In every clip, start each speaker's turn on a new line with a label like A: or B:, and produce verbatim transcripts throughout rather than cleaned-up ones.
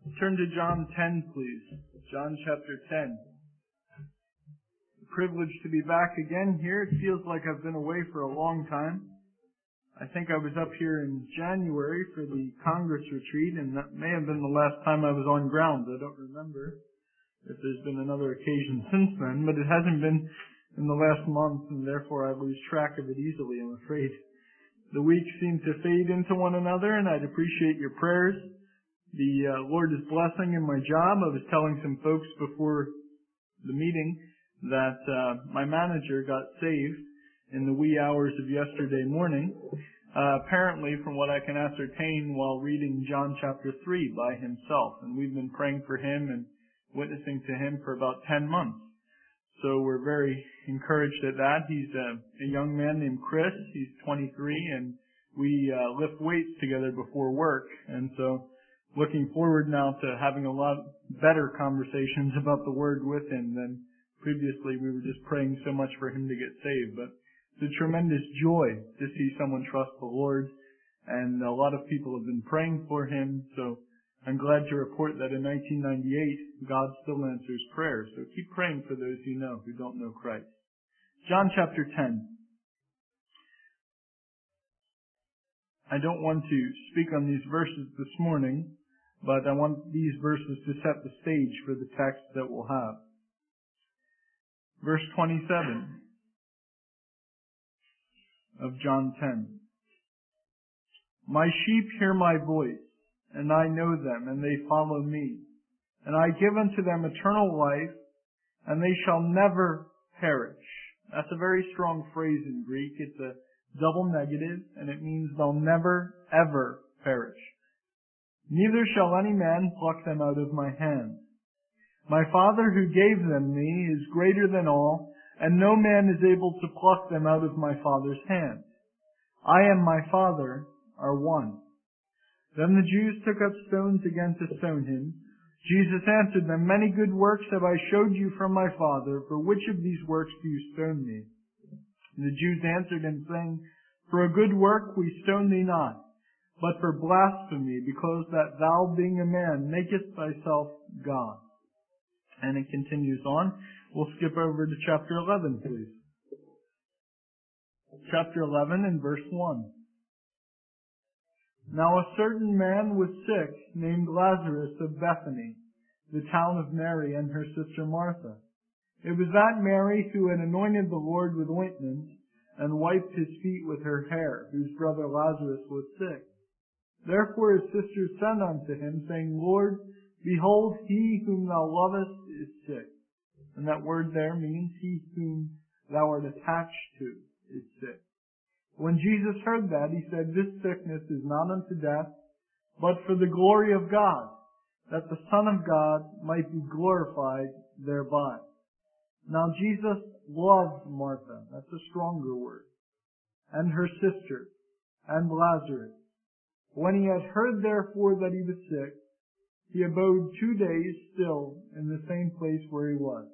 A: Turn to John ten, please. John chapter ten. A privilege to be back again here. It feels like I've been away for a long time. I think I was up here in January for the Congress retreat, and that may have been the last time I was on grounds. I don't remember if there's been another occasion since then, but it hasn't been in the last month, and therefore I lose track of it easily, I'm afraid. The weeks seem to fade into one another, and I'd appreciate your prayers. The uh, Lord is blessing in my job. I was telling some folks before the meeting that uh, my manager got saved in the wee hours of yesterday morning, uh, apparently from what I can ascertain while reading John chapter three by himself. And we've been praying for him and witnessing to him for about ten months. So we're very encouraged at that. He's a, a young man named Chris. He's twenty-three, and we uh, lift weights together before work. And so looking forward now to having a lot better conversations about the Word with him than previously. We were just praying so much for him to get saved. But it's a tremendous joy to see someone trust the Lord, and a lot of people have been praying for him. So I'm glad to report that in nineteen ninety-eight, God still answers prayers. So keep praying for those you know who don't know Christ. John chapter ten. I don't want to speak on these verses this morning, but I want these verses to set the stage for the text that we'll have. Verse twenty-seven of John ten. My sheep hear my voice, and I know them, and they follow me. And I give unto them eternal life, and they shall never perish. That's a very strong phrase in Greek. It's a double negative, and it means they'll never, ever perish. Neither shall any man pluck them out of my hand. My Father who gave them me is greater than all, and no man is able to pluck them out of my Father's hand. I and my Father are one. Then the Jews took up stones again to stone him. Jesus answered them, Many good works have I showed you from my Father. For which of these works do you stone me? And the Jews answered him, saying, For a good work we stone thee not, but for blasphemy, because that thou, being a man, makest thyself God. And it continues on. We'll skip over to chapter eleven, please. Chapter eleven and verse one. Now a certain man was sick, named Lazarus of Bethany, the town of Mary and her sister Martha. It was that Mary who had anointed the Lord with ointment and wiped his feet with her hair, whose brother Lazarus was sick. Therefore his sisters sent unto him, saying, Lord, behold, he whom thou lovest is sick. And that word there means he whom thou art attached to is sick. When Jesus heard that, he said, This sickness is not unto death, but for the glory of God, that the Son of God might be glorified thereby. Now Jesus loved Martha, that's a stronger word, and her sister, and Lazarus. When he had heard therefore that he was sick, he abode two days still in the same place where he was.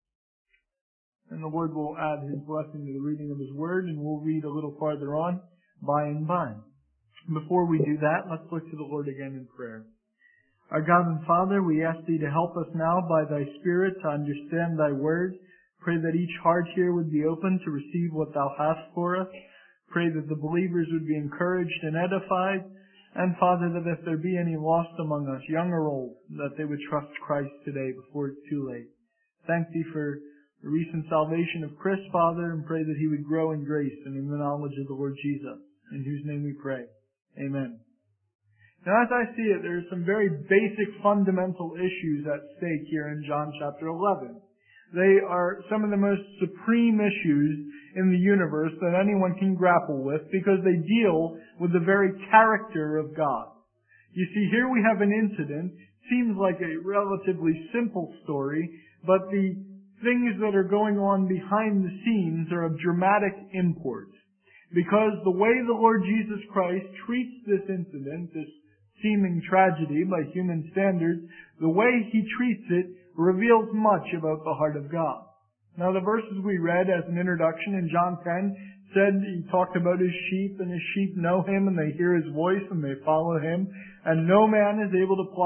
A: And the Lord will add His blessing to the reading of His Word, and we'll read a little farther on by and by. Before we do that, let's look to the Lord again in prayer. Our God and Father, we ask Thee to help us now by Thy Spirit to understand Thy Word. Pray that each heart here would be open to receive what Thou hast for us. Pray that the believers would be encouraged and edified. And Father, that if there be any lost among us, young or old, that they would trust Christ today before it's too late. Thank Thee for the recent salvation of Chris, Father, and pray that he would grow in grace and in the knowledge of the Lord Jesus, in whose name we pray. Amen. Now, as I see it, there are some very basic fundamental issues at stake here in John chapter eleven. They are some of the most supreme issues in the universe that anyone can grapple with because they deal with the very character of God. You see, here we have an incident. Seems like a relatively simple story, but the things that are going on behind the scenes are of dramatic import. Because the way the Lord Jesus Christ treats this incident, this seeming tragedy by human standards, the way He treats it reveals much about the heart of God. Now the verses we read as an introduction in John ten said He talked about His sheep, and His sheep know Him, and they hear His voice, and they follow Him, and no man is able to pluck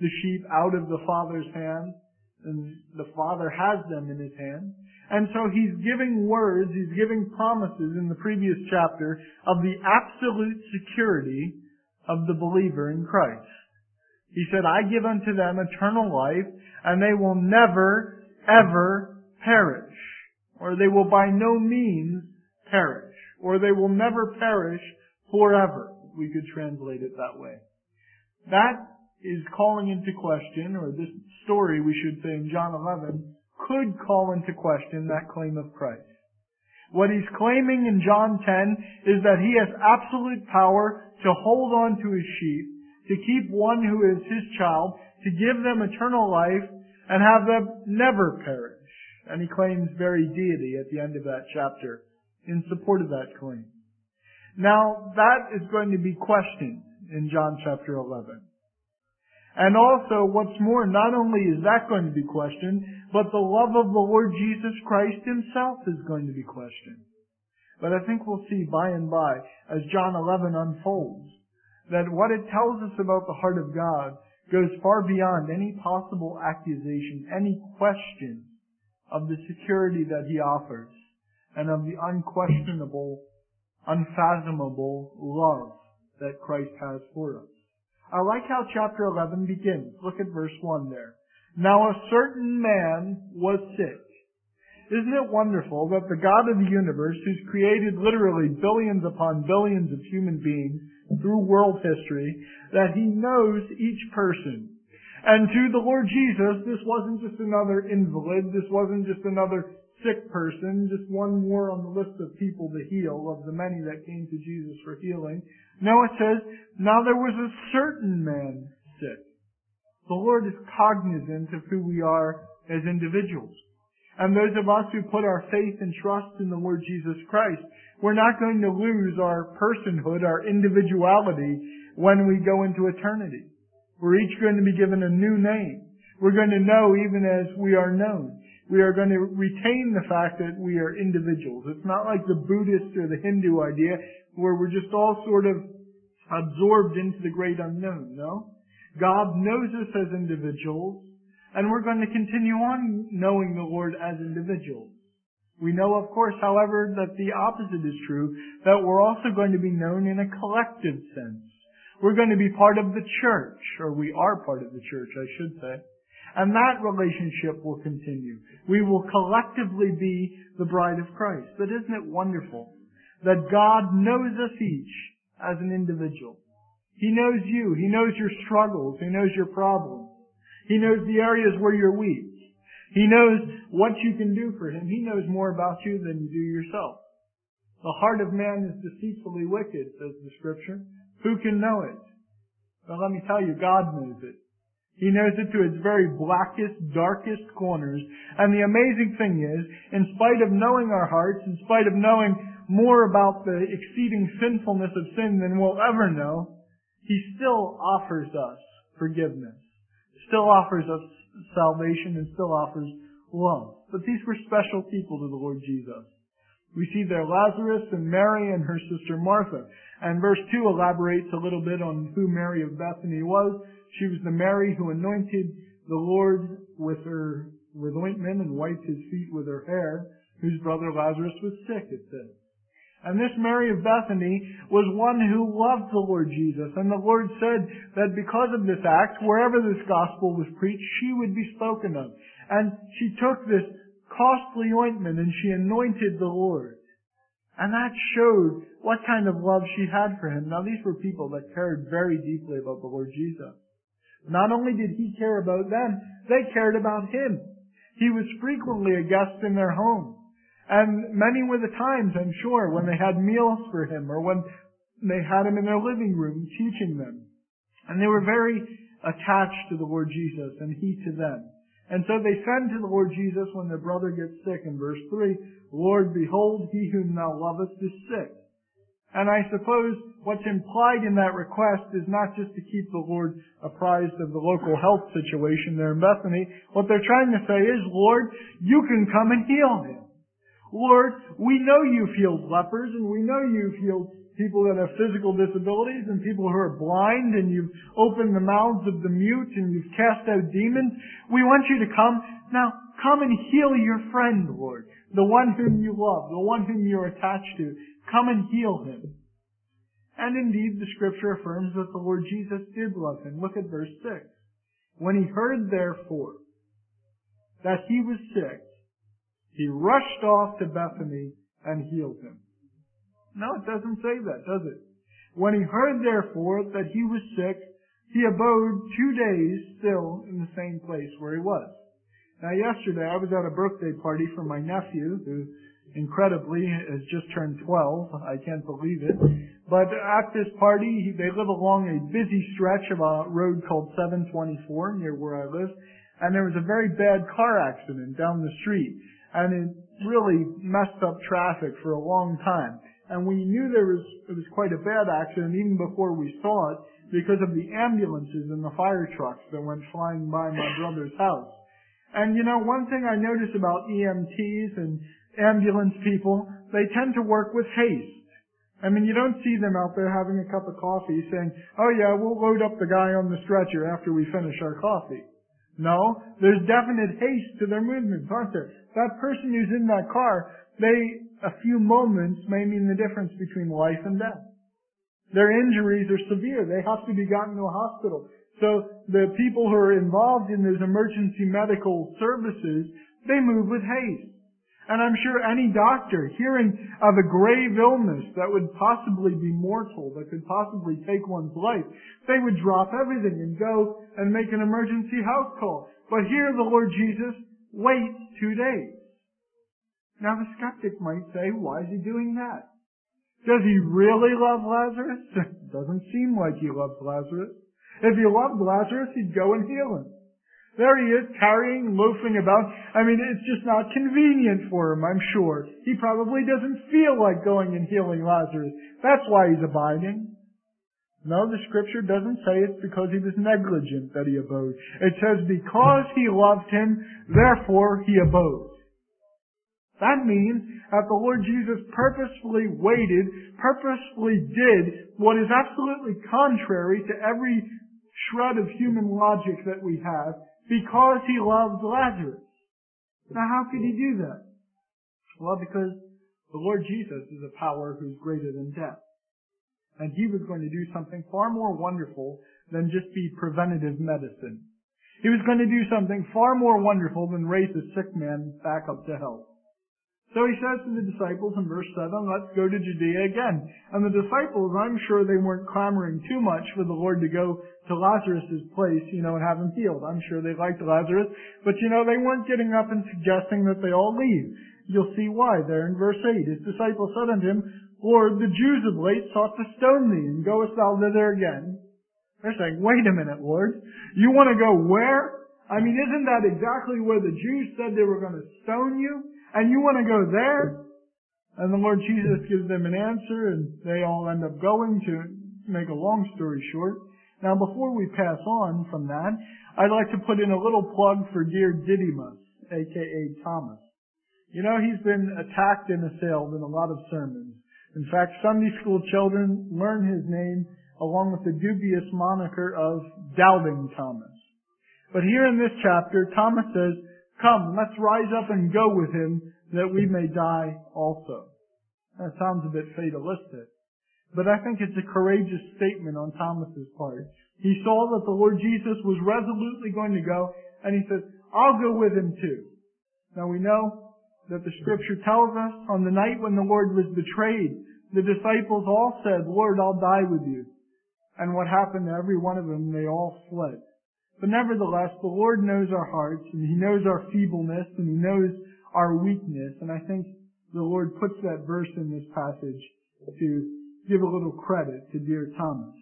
A: the sheep out of the Father's hand, and the Father has them in His hand. And so He's giving words, He's giving promises in the previous chapter of the absolute security of the believer in Christ. He said, I give unto them eternal life, and they will never, ever perish. Or they will by no means perish. Or they will never perish forever. We could translate it that way. That is calling into question, or this story, we should say, in John eleven, could call into question that claim of Christ. What He's claiming in John ten is that He has absolute power to hold on to His sheep, to keep one who is His child, to give them eternal life, and have them never perish. And He claims very deity at the end of that chapter in support of that claim. Now, that is going to be questioned in John chapter eleven. And also, what's more, not only is that going to be questioned, but the love of the Lord Jesus Christ Himself is going to be questioned. But I think we'll see by and by, as John eleven unfolds, that what it tells us about the heart of God goes far beyond any possible accusation, any question of the security that He offers, and of the unquestionable, unfathomable love that Christ has for us. I like how chapter eleven begins. Look at verse one there. Now a certain man was sick. Isn't it wonderful that the God of the universe, who's created literally billions upon billions of human beings through world history, that He knows each person. And to the Lord Jesus, this wasn't just another invalid, this wasn't just another sick person, just one more on the list of people to heal, of the many that came to Jesus for healing. No, it says, now there was a certain man sick. The Lord is cognizant of who we are as individuals. And those of us who put our faith and trust in the Lord Jesus Christ, we're not going to lose our personhood, our individuality, when we go into eternity. We're each going to be given a new name. We're going to know even as we are known. We are going to retain the fact that we are individuals. It's not like the Buddhist or the Hindu idea where we're just all sort of absorbed into the great unknown. No. God knows us as individuals, and we're going to continue on knowing the Lord as individuals. We know, of course, however, that the opposite is true, that we're also going to be known in a collective sense. We're going to be part of the church, or we are part of the church, I should say. And that relationship will continue. We will collectively be the bride of Christ. But isn't it wonderful that God knows us each as an individual? He knows you. He knows your struggles. He knows your problems. He knows the areas where you're weak. He knows what you can do for Him. He knows more about you than you do yourself. The heart of man is deceitfully wicked, says the Scripture. Who can know it? Well, let me tell you, God knows it. He knows it to its very blackest, darkest corners. And the amazing thing is, in spite of knowing our hearts, in spite of knowing more about the exceeding sinfulness of sin than we'll ever know, He still offers us forgiveness, still offers us salvation, and still offers love. But these were special people to the Lord Jesus. We see there Lazarus and Mary and her sister Martha. And verse two elaborates a little bit on who Mary of Bethany was. She was the Mary who anointed the Lord with her with ointment and wiped His feet with her hair, whose brother Lazarus was sick, it says. And this Mary of Bethany was one who loved the Lord Jesus. And the Lord said that because of this act, wherever this gospel was preached, she would be spoken of. And she took this costly ointment and she anointed the Lord. And that showed what kind of love she had for Him. Now, these were people that cared very deeply about the Lord Jesus. Not only did He care about them, they cared about Him. He was frequently a guest in their home. And many were the times, I'm sure, when they had meals for Him or when they had Him in their living room teaching them. And they were very attached to the Lord Jesus and He to them. And so they send to the Lord Jesus when their brother gets sick in verse three, Lord, behold, he whom thou lovest is sick. And I suppose what's implied in that request is not just to keep the Lord apprised of the local health situation there in Bethany. What they're trying to say is, Lord, you can come and heal him. Lord, we know you've healed lepers and we know you've healed people that have physical disabilities and people who are blind, and you've opened the mouths of the mute and you've cast out demons. We want you to come. Now, come and heal your friend, Lord. The one whom you love, the one whom you're attached to. Come and heal him. And indeed, the Scripture affirms that the Lord Jesus did love him. Look at verse six. When he heard, therefore, that he was sick, he rushed off to Bethany and healed him. No, it doesn't say that, does it? When he heard, therefore, that he was sick, he abode two days still in the same place where he was. Now, yesterday I was at a birthday party for my nephew, who incredibly has just turned twelve. I can't believe it. But at this party, they live along a busy stretch of a road called seven twenty-four near where I live. And there was a very bad car accident down the street. And it really messed up traffic for a long time. And we knew there was, it was quite a bad accident even before we saw it because of the ambulances and the fire trucks that went flying by my brother's house. And you know, one thing I notice about E M Ts and ambulance people, they tend to work with haste. I mean, you don't see them out there having a cup of coffee saying, oh yeah, we'll load up the guy on the stretcher after we finish our coffee. No, there's definite haste to their movements, aren't there? That person who's in that car, they, a few moments may mean the difference between life and death. Their injuries are severe. They have to be gotten to a hospital. So the people who are involved in those emergency medical services, they move with haste. And I'm sure any doctor hearing of a grave illness that would possibly be mortal, that could possibly take one's life, they would drop everything and go and make an emergency house call. But here the Lord Jesus waits two days. Now the skeptic might say, why is he doing that? Does he really love Lazarus? It doesn't seem like he loves Lazarus. If he loved Lazarus, he'd go and heal him. There he is, carrying, loafing about. I mean, it's just not convenient for him, I'm sure. He probably doesn't feel like going and healing Lazarus. That's why he's abiding. No, the Scripture doesn't say it's because he was negligent that he abode. It says because he loved him, therefore he abode. That means that the Lord Jesus purposefully waited, purposefully did what is absolutely contrary to every shred of human logic that we have, because he loved Lazarus. Now, how could he do that? Well, because the Lord Jesus is a power who's greater than death. And he was going to do something far more wonderful than just be preventative medicine. He was going to do something far more wonderful than raise a sick man back up to health. So he says to the disciples in verse seven, let's go to Judea again. And the disciples, I'm sure they weren't clamoring too much for the Lord to go to Lazarus' place, you know, and have him healed. I'm sure they liked Lazarus, but you know, they weren't getting up and suggesting that they all leave. You'll see why there in verse eight. His disciples said unto him, Lord, the Jews of late sought to stone thee, and goest thou thither again? They're saying, wait a minute, Lord. You want to go where? I mean, isn't that exactly where the Jews said they were going to stone you? And you want to go there? And the Lord Jesus gives them an answer, and they all end up going. To make a long story short. Now, before we pass on from that, I'd like to put in a little plug for dear Didymus, a k a. Thomas. You know, he's been attacked and assailed in a lot of sermons. In fact, Sunday school children learn his name along with the dubious moniker of Doubting Thomas. But here in this chapter, Thomas says, come, let's rise up and go with him, that we may die also. That sounds a bit fatalistic, but I think it's a courageous statement on Thomas's part. He saw that the Lord Jesus was resolutely going to go, and he says, I'll go with him too. Now we know that the Scripture tells us on the night when the Lord was betrayed, the disciples all said, Lord, I'll die with you. And what happened to every one of them? They all fled. But nevertheless, the Lord knows our hearts, and He knows our feebleness, and He knows our weakness. And I think the Lord puts that verse in this passage to give a little credit to dear Thomas.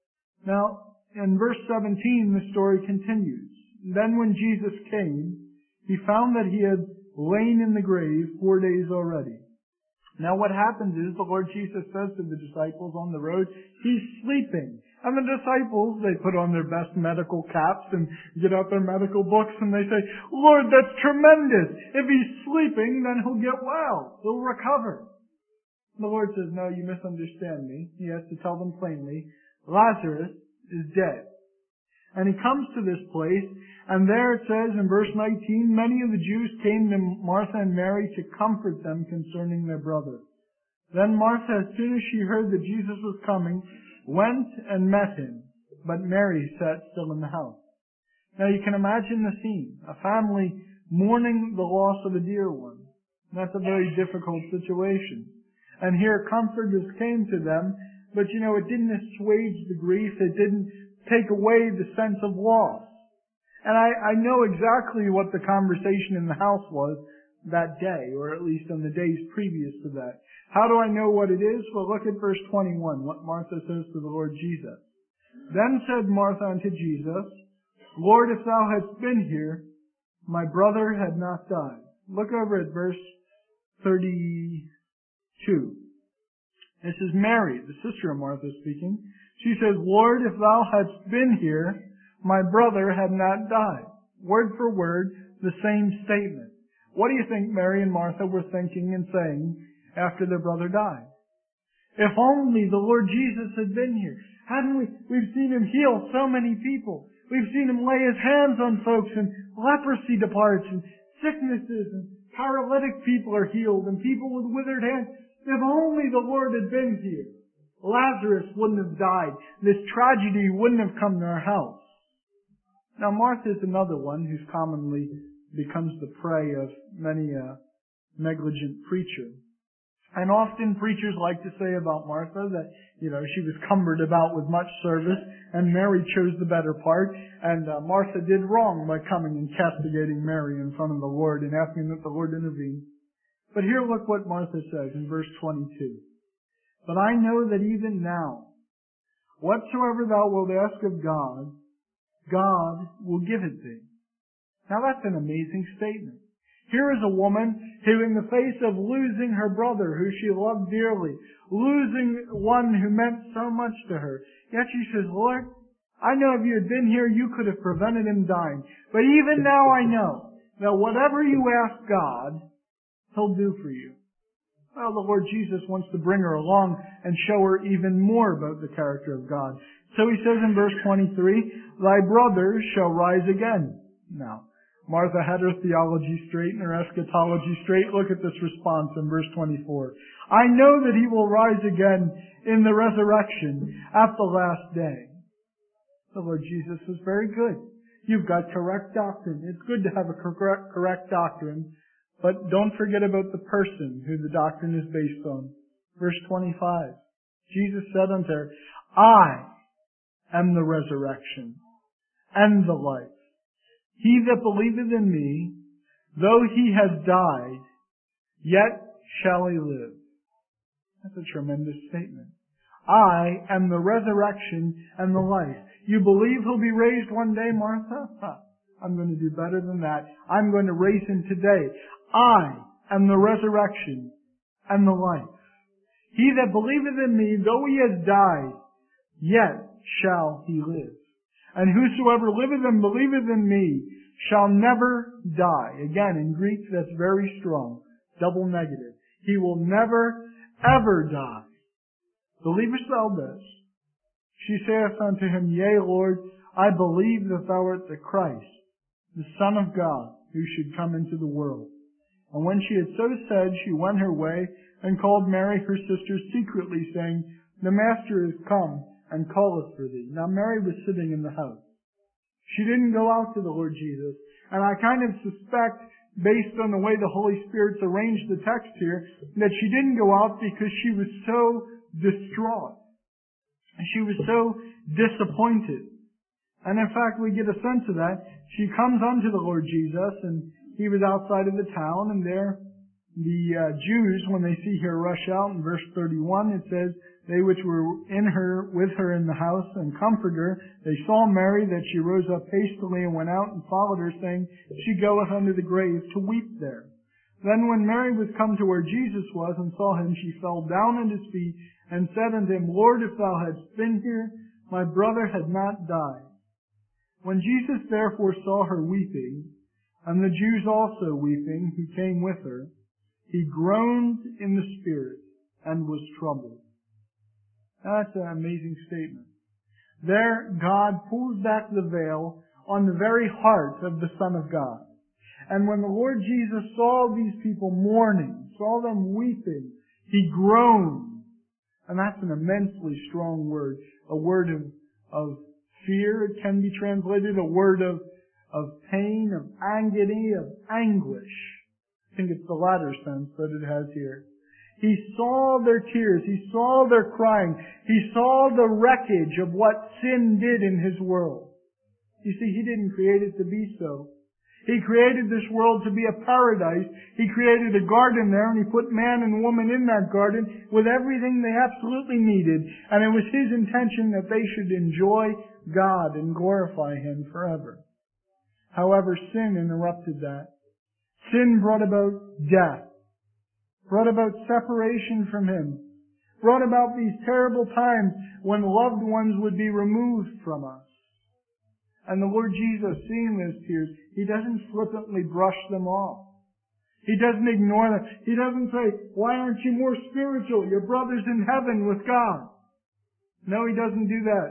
A: Now, in verse seventeen, the story continues. Then when Jesus came, He found that He had lain in the grave four days already. Now what happens is the Lord Jesus says to the disciples on the road, He's sleeping. And the disciples, they put on their best medical caps and get out their medical books and they say, Lord, that's tremendous. If He's sleeping, then He'll get well. He'll recover. The Lord says, no, you misunderstand me. He has to tell them plainly, Lazarus is dead. And he comes to this place, and there it says in verse nineteen, many of the Jews came to Martha and Mary to comfort them concerning their brother. Then Martha, as soon as she heard that Jesus was coming, went and met him, but Mary sat still in the house. Now you can imagine the scene, a family mourning the loss of a dear one. That's a very difficult situation. And here comfort just came to them, but you know, it didn't assuage the grief, it didn't take away the sense of loss. And I, I know exactly what the conversation in the house was that day, or at least on the days previous to that. How do I know what it is? Well, look at verse twenty-one, what Martha says to the Lord Jesus. Then said Martha unto Jesus, Lord, if thou hadst been here, my brother had not died. Look over at verse thirty-two. This is Mary, the sister of Martha, speaking. She says, Lord, if thou hadst been here, my brother had not died. Word for word, the same statement. What do you think Mary and Martha were thinking and saying after their brother died? If only the Lord Jesus had been here. Hadn't we? We've seen him heal so many people. We've seen him lay his hands on folks and leprosy departs and sicknesses and paralytic people are healed and people with withered hands. If only the Lord had been here, Lazarus wouldn't have died. This tragedy wouldn't have come to our house. Now Martha is another one who's commonly becomes the prey of many a negligent preacher. And often preachers like to say about Martha that, you know, she was cumbered about with much service and Mary chose the better part, and uh, Martha did wrong by coming and castigating Mary in front of the Lord and asking that the Lord intervene. But here look what Martha says in verse twenty-two. But I know that even now, whatsoever thou wilt ask of God, God will give it thee. Now that's an amazing statement. Here is a woman who, in the face of losing her brother, who she loved dearly, losing one who meant so much to her, yet she says, Lord, I know if you had been here, you could have prevented him dying. But even now I know that whatever you ask God, He'll do for you. Well, the Lord Jesus wants to bring her along and show her even more about the character of God. So He says in verse twenty-three, thy brother shall rise again. Now, Martha had her theology straight and her eschatology straight. Look at this response in verse twenty-four. I know that he will rise again in the resurrection at the last day. The Lord Jesus is very good. You've got correct doctrine. It's good to have a correct, correct doctrine, but don't forget about the person who the doctrine is based on. Verse twenty-five. Jesus said unto her, I am the resurrection and the life. He that believeth in me, though he has died, yet shall he live. That's a tremendous statement. I am the resurrection and the life. You believe he'll be raised one day, Martha? Huh. I'm going to do better than that. I'm going to raise him today. I am the resurrection and the life. He that believeth in me, though he has died, yet shall he live. And whosoever liveth and believeth in me shall never die. Again, in Greek, that's very strong. Double negative. He will never, ever die. Believest thou this? She saith unto him, Yea, Lord, I believe that thou art the Christ, the Son of God, who should come into the world. And when she had so said, she went her way and called Mary her sister secretly, saying, The Master is come and calleth for thee. Now Mary was sitting in the house. She didn't go out to the Lord Jesus. And I kind of suspect, based on the way the Holy Spirit's arranged the text here, that she didn't go out because she was so distraught. She was so disappointed. And in fact, we get a sense of that. She comes unto the Lord Jesus, and he was outside of the town, and there the uh, Jews, when they see her rush out, in verse thirty-one, it says, they which were in her, with her in the house, and comforted her, they saw Mary, that she rose up hastily and went out and followed her, saying, She goeth unto the grave to weep there. Then when Mary was come to where Jesus was, and saw him, she fell down at his feet, and said unto him, Lord, if thou hadst been here, my brother had not died. When Jesus therefore saw her weeping, and the Jews also weeping, who came with her, he groaned in the spirit, and was troubled. That's an amazing statement. There, God pulls back the veil on the very heart of the Son of God. And when the Lord Jesus saw these people mourning, saw them weeping, He groaned. And that's an immensely strong word. A word of, of fear, it can be translated. A word of, of pain, of agony, of anguish. I think it's the latter sense that it has here. He saw their tears. He saw their crying. He saw the wreckage of what sin did in His world. You see, He didn't create it to be so. He created this world to be a paradise. He created a garden there, and He put man and woman in that garden with everything they absolutely needed. And it was His intention that they should enjoy God and glorify Him forever. However, sin interrupted that. Sin brought about death, brought about separation from Him, brought about these terrible times when loved ones would be removed from us. And the Lord Jesus, seeing those tears, He doesn't flippantly brush them off. He doesn't ignore them. He doesn't say, why aren't you more spiritual? Your brother's in heaven with God. No, He doesn't do that.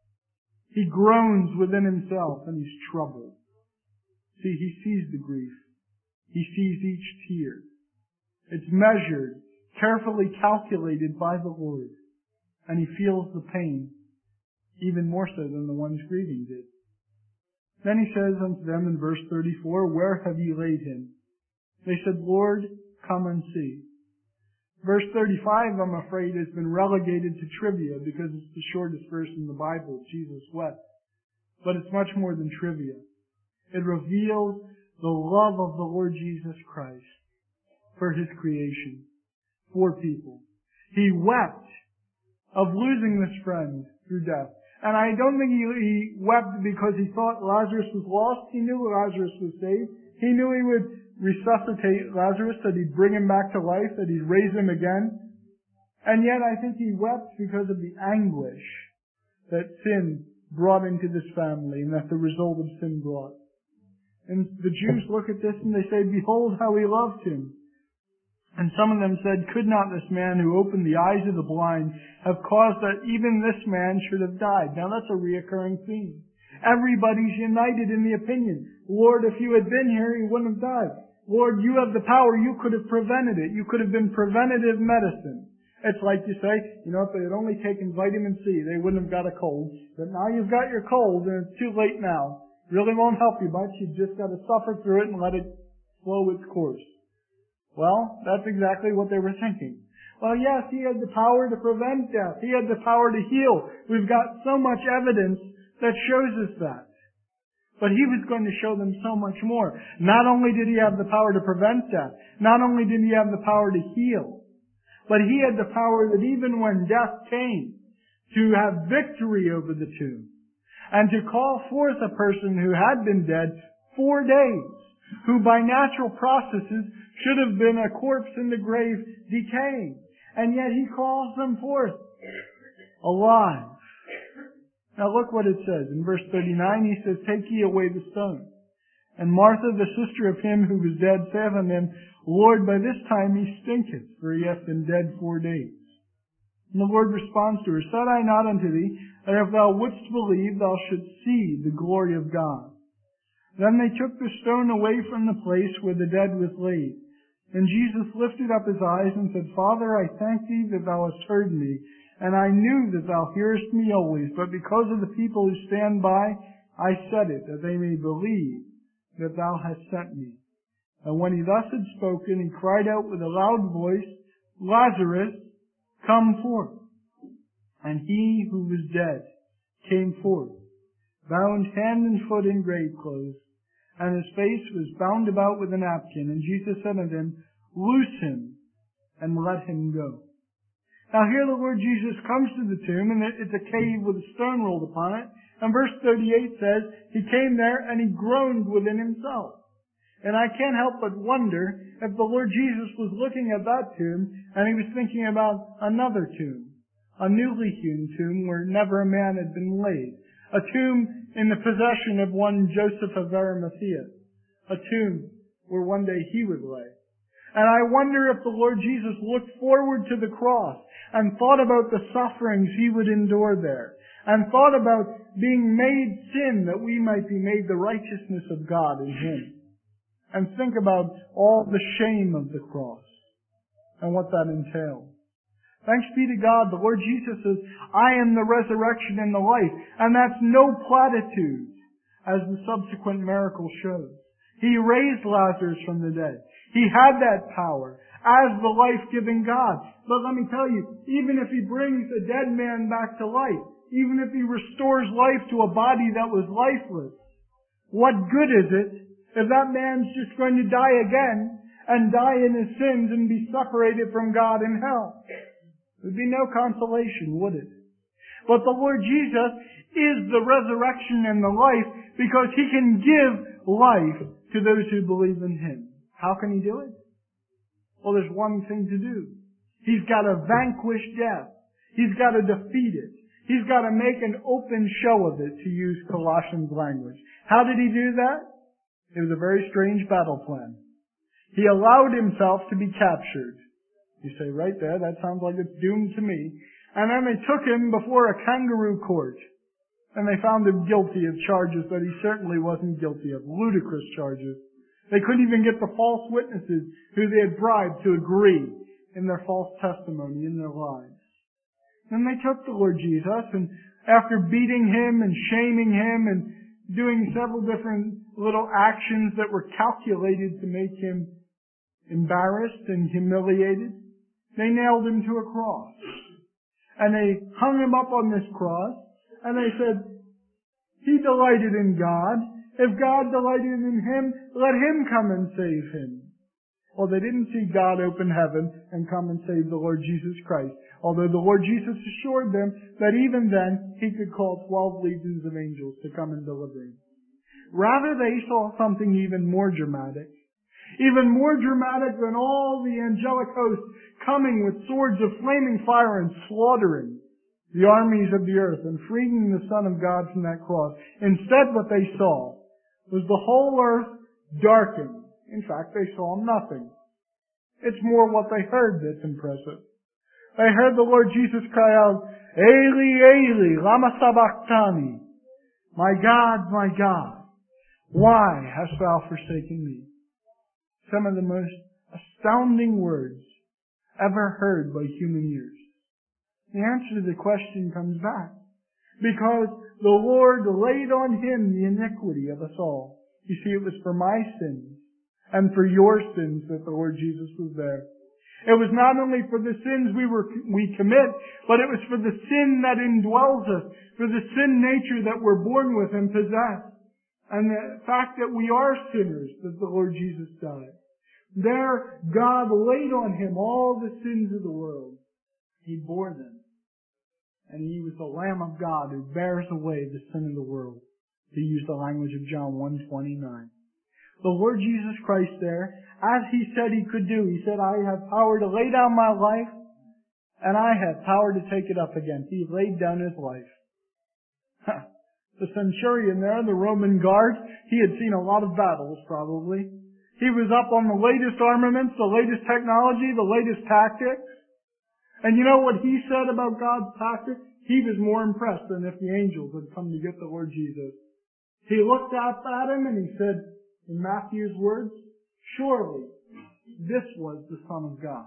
A: He groans within Himself and He's troubled. See, He sees the grief. He sees each tear. It's measured, carefully calculated by the Lord. And He feels the pain, even more so than the ones grieving did. Then He says unto them in verse thirty-four, where have ye laid Him? They said, Lord, come and see. Verse thirty-five, I'm afraid, has been relegated to trivia because it's the shortest verse in the Bible. Jesus wept. But it's much more than trivia. It reveals the love of the Lord Jesus Christ for His creation, for people. He wept of losing this friend through death. And I don't think he, he wept because he thought Lazarus was lost. He knew Lazarus was saved. He knew He would resuscitate Lazarus, that He'd bring him back to life, that He'd raise him again. And yet I think He wept because of the anguish that sin brought into this family and that the result of sin brought. And the Jews look at this and they say, behold how He loved him. And some of them said, could not this man who opened the eyes of the blind have caused that even this man should have died? Now that's a reoccurring theme. Everybody's united in the opinion. Lord, if You had been here, he wouldn't have died. Lord, You have the power. You could have prevented it. You could have been preventative medicine. It's like you say, you know, if they had only taken vitamin C, they wouldn't have got a cold. But now you've got your cold and it's too late now. Really won't help you much. You've just got to suffer through it and let it flow its course. Well, that's exactly what they were thinking. Well, yes, He had the power to prevent death. He had the power to heal. We've got so much evidence that shows us that. But He was going to show them so much more. Not only did He have the power to prevent death, not only did He have the power to heal, but He had the power that even when death came, to have victory over the tomb, and to call forth a person who had been dead four days, who by natural processes should have been a corpse in the grave decaying. And yet He calls them forth alive. Now look what it says. In verse thirty-nine, He says, take ye away the stone. And Martha, the sister of him who was dead, saith unto Him, Lord, by this time he stinketh, for he hath been dead four days. And the Lord responds to her, said I not unto thee, that if thou wouldst believe, thou shouldst see the glory of God? Then they took the stone away from the place where the dead was laid. And Jesus lifted up His eyes and said, Father, I thank Thee that Thou hast heard me, and I knew that Thou hearest me always, but because of the people who stand by, I said it, that they may believe that Thou hast sent me. And when He thus had spoken, He cried out with a loud voice, Lazarus, come forth. And he who was dead came forth, bound hand and foot in grave clothes, and his face was bound about with a napkin. And Jesus said unto him, loose him, and let him go. Now here the Lord Jesus comes to the tomb, and it's a cave with a stone rolled upon it. And verse thirty-eight says, He came there and He groaned within Himself. And I can't help but wonder if the Lord Jesus was looking at that tomb and He was thinking about another tomb, a newly hewn tomb where never a man had been laid, a tomb in the possession of one Joseph of Arimathea, a tomb where one day he would lay. And I wonder if the Lord Jesus looked forward to the cross and thought about the sufferings He would endure there, and thought about being made sin that we might be made the righteousness of God in Him. And think about all the shame of the cross and what that entails. Thanks be to God, the Lord Jesus says, I am the resurrection and the life. And that's no platitude, as the subsequent miracle shows. He raised Lazarus from the dead. He had that power as the life-giving God. But let me tell you, even if He brings a dead man back to life, even if He restores life to a body that was lifeless, what good is it if that man's just going to die again and die in his sins and be separated from God in hell? There would be no consolation, would it? But the Lord Jesus is the resurrection and the life because He can give life to those who believe in Him. How can He do it? Well, there's one thing to do. He's got to vanquish death. He's got to defeat it. He's got to make an open show of it, to use Colossians language. How did He do that? It was a very strange battle plan. He allowed Himself to be captured. You say, right there, that sounds like it's doomed to me. And then they took Him before a kangaroo court. And they found Him guilty of charges that He certainly wasn't guilty of. Ludicrous charges. They couldn't even get the false witnesses who they had bribed to agree in their false testimony, in their lies. Then they took the Lord Jesus, and after beating Him and shaming Him and doing several different little actions that were calculated to make Him embarrassed and humiliated, they nailed Him to a cross. And they hung Him up on this cross, and they said, He delighted in God. If God delighted in Him, let Him come and save Him. Well, they didn't see God open heaven and come and save the Lord Jesus Christ, although the Lord Jesus assured them that even then He could call twelve legions of angels to come and deliver Him. Rather, they saw something even more dramatic. Even more dramatic than all the angelic hosts coming with swords of flaming fire and slaughtering the armies of the earth and freeing the Son of God from that cross. Instead, what they saw was the whole earth darkened. In fact, they saw nothing. It's more what they heard that's impressive. They heard the Lord Jesus cry out, Eli, Eli, lama sabachthani. My God, my God, why hast thou forsaken me? Some of the most astounding words ever heard by human ears. The answer to the question comes back. Because the Lord laid on Him the iniquity of us all. You see, it was for my sins and for your sins that the Lord Jesus was there. It was not only for the sins we were we commit, but it was for the sin that indwells us, for the sin nature that we're born with and possess. And the fact that we are sinners, that the Lord Jesus died. There, God laid on Him all the sins of the world. He bore them. And He was the Lamb of God who bears away the sin of the world, to use the language of John one twenty-nine. The Lord Jesus Christ there, as He said He could do, He said, I have power to lay down my life, and I have power to take it up again. He laid down His life. The centurion there, the Roman guard, he had seen a lot of battles probably. He was up on the latest armaments, the latest technology, the latest tactics. And you know what he said about God's tactics? He was more impressed than if the angels had come to get the Lord Jesus. He looked up at Him and He said, in Matthew's words, surely this was the Son of God.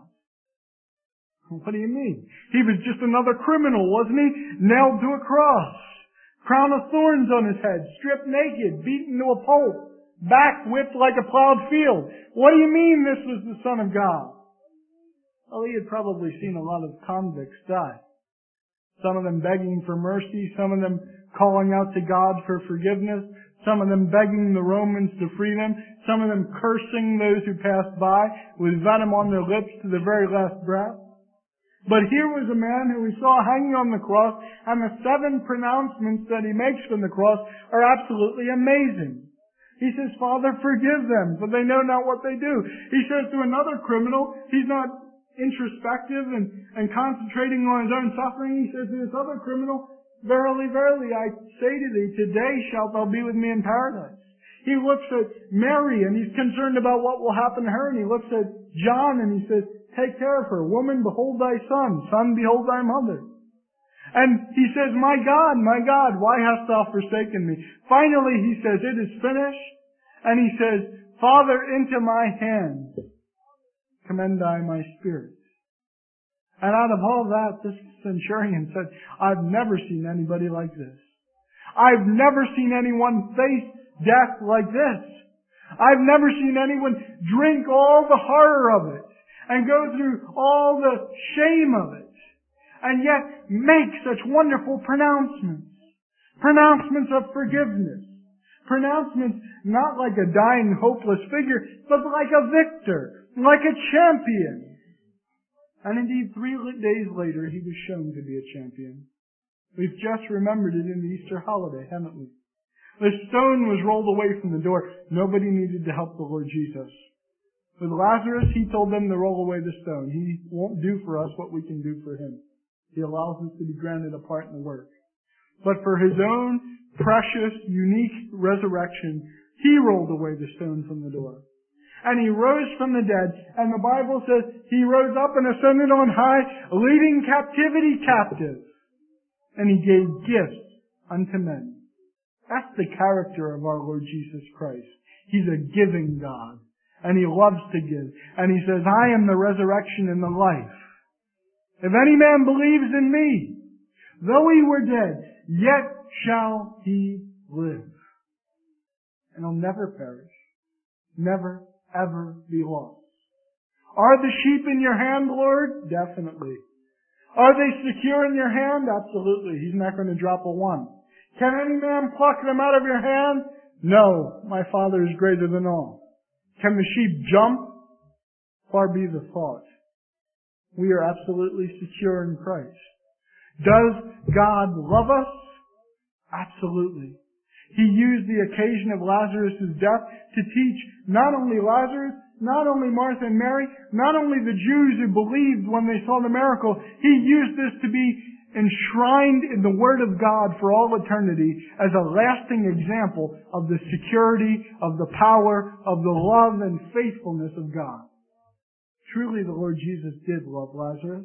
A: What do you mean? He was just another criminal, wasn't he? Nailed to a cross. Crown of thorns on his head, stripped naked, beaten to a pulp, back whipped like a plowed field. What do you mean this was the Son of God? Well, he had probably seen a lot of convicts die. Some of them begging for mercy, some of them calling out to God for forgiveness, some of them begging the Romans to free them, some of them cursing those who passed by with venom on their lips to the very last breath. But here was a man who we saw hanging on the cross, and the seven pronouncements that He makes from the cross are absolutely amazing. He says, Father, forgive them, for they know not what they do. He says to another criminal, he's not introspective and, and concentrating on his own suffering. He says to this other criminal, verily, verily, I say to thee, today shalt thou be with me in paradise. He looks at Mary, and he's concerned about what will happen to her, and he looks at John and he says, take care of her. Woman, behold thy son. Son, behold thy mother. And he says, my God, my God, why hast thou forsaken me? Finally he says, it is finished. And he says, Father, into my hands commend I my spirit. And out of all that, this centurion said, I've never seen anybody like this. I've never seen anyone face death like this. I've never seen anyone drink all the horror of it and go through all the shame of it and yet make such wonderful pronouncements. Pronouncements of forgiveness. Pronouncements not like a dying, hopeless figure, but like a victor, like a champion. And indeed, three days later, he was shown to be a champion. We've just remembered it in the Easter holiday, haven't we? The stone was rolled away from the door. Nobody needed to help the Lord Jesus. With Lazarus, he told them to roll away the stone. He won't do for us what we can do for him. He allows us to be granted a part in the work. But for his own precious, unique resurrection, he rolled away the stone from the door. And he rose from the dead. And the Bible says he rose up and ascended on high, leading captivity captive. And he gave gifts unto men. That's the character of our Lord Jesus Christ. He's a giving God. And he loves to give. And he says, I am the resurrection and the life. If any man believes in me, though he were dead, yet shall he live. And he'll never perish. Never, ever be lost. Are the sheep in your hand, Lord? Definitely. Are they secure in your hand? Absolutely. He's not going to drop a one. Can any man pluck them out of your hand? No. My Father is greater than all. Can the sheep jump? Far be the thought. We are absolutely secure in Christ. Does God love us? Absolutely. He used the occasion of Lazarus' death to teach not only Lazarus, not only Martha and Mary, not only the Jews who believed when they saw the miracle. He used this to be enshrined in the Word of God for all eternity as a lasting example of the security, of the power, of the love and faithfulness of God. Truly, the Lord Jesus did love Lazarus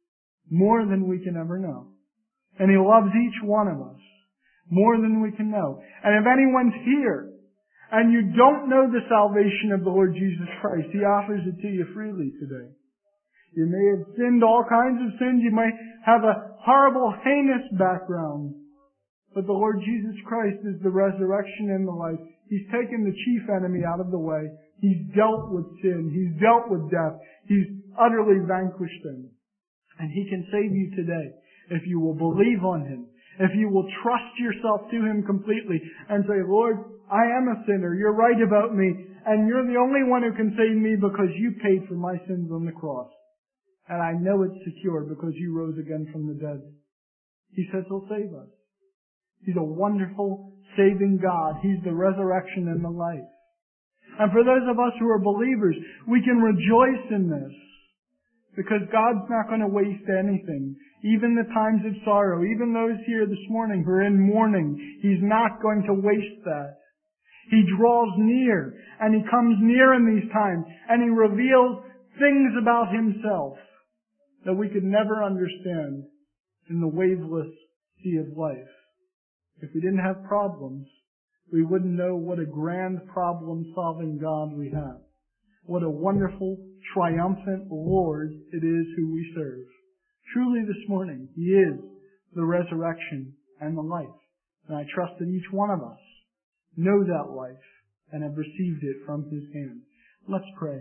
A: more than we can ever know. And He loves each one of us more than we can know. And if anyone's here and you don't know the salvation of the Lord Jesus Christ, He offers it to you freely today. You may have sinned all kinds of sins. You might have a horrible, heinous background. But the Lord Jesus Christ is the resurrection and the life. He's taken the chief enemy out of the way. He's dealt with sin. He's dealt with death. He's utterly vanquished them. And He can save you today if you will believe on Him. If you will trust yourself to Him completely and say, Lord, I am a sinner. You're right about me. And you're the only one who can save me because you paid for my sins on the cross. And I know it's secure because you rose again from the dead. He says He'll save us. He's a wonderful, saving God. He's the resurrection and the life. And for those of us who are believers, we can rejoice in this. Because God's not going to waste anything. Even the times of sorrow, even those here this morning who are in mourning, He's not going to waste that. He draws near, and He comes near in these times, and He reveals things about Himself that we could never understand in the waveless sea of life. If we didn't have problems, we wouldn't know what a grand problem-solving God we have. What a wonderful, triumphant Lord it is who we serve. Truly this morning, He is the resurrection and the life. And I trust that each one of us know that life and have received it from His hand. Let's pray.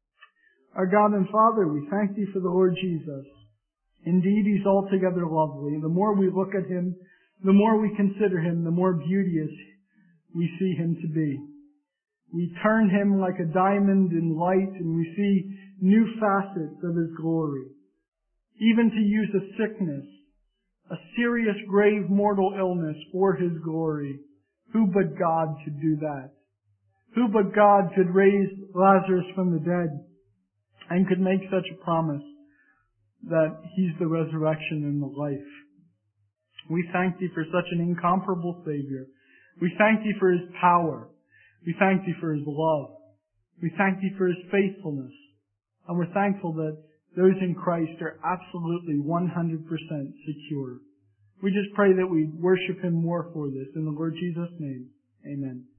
A: Our God and Father, we thank Thee for the Lord Jesus. Indeed, He's altogether lovely. The more we look at Him, the more we consider Him, the more beauteous we see Him to be. We turn Him like a diamond in light, and we see new facets of His glory. Even to use a sickness, a serious, grave, mortal illness for His glory. Who but God could do that? Who but God could raise Lazarus from the dead and could make such a promise that He's the resurrection and the life? We thank Thee for such an incomparable Savior. We thank Thee for His power. We thank Thee for His love. We thank Thee for His faithfulness. And we're thankful that those in Christ are absolutely one hundred percent secure. We just pray that we worship Him more for this. In the Lord Jesus' name, amen.